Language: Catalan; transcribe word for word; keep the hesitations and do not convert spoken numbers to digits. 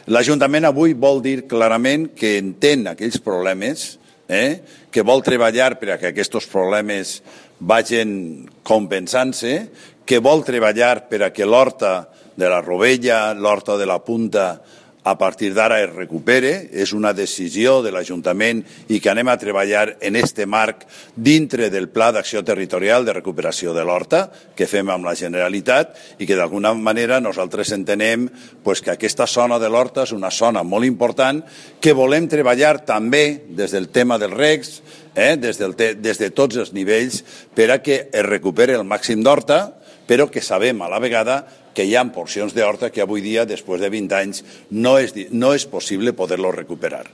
L'Ajuntament avui vol dir clarament que entén aquells problemes, eh, que vol treballar per a que aquests problemes vagin compensant-se, que vol treballar per a que l'horta de la Rovella, l'horta de la Punta, a partir d'ara es recupere. És una decisió de l'Ajuntament i que anem a treballar en este marc dintre del Pla d'Acció Territorial de Recuperació de l'Horta que fem amb la Generalitat i que d'alguna manera nosaltres entenem pues, que aquesta zona de l'Horta és una zona molt important que volem treballar també des del tema dels regs, eh, des, del te des de tots els nivells per a que es recupere el màxim d'horta, però que sabem a la vegada que hi ha porcions d'horta que avui dia, després de vint anys, no és, no és possible poder-lo recuperar.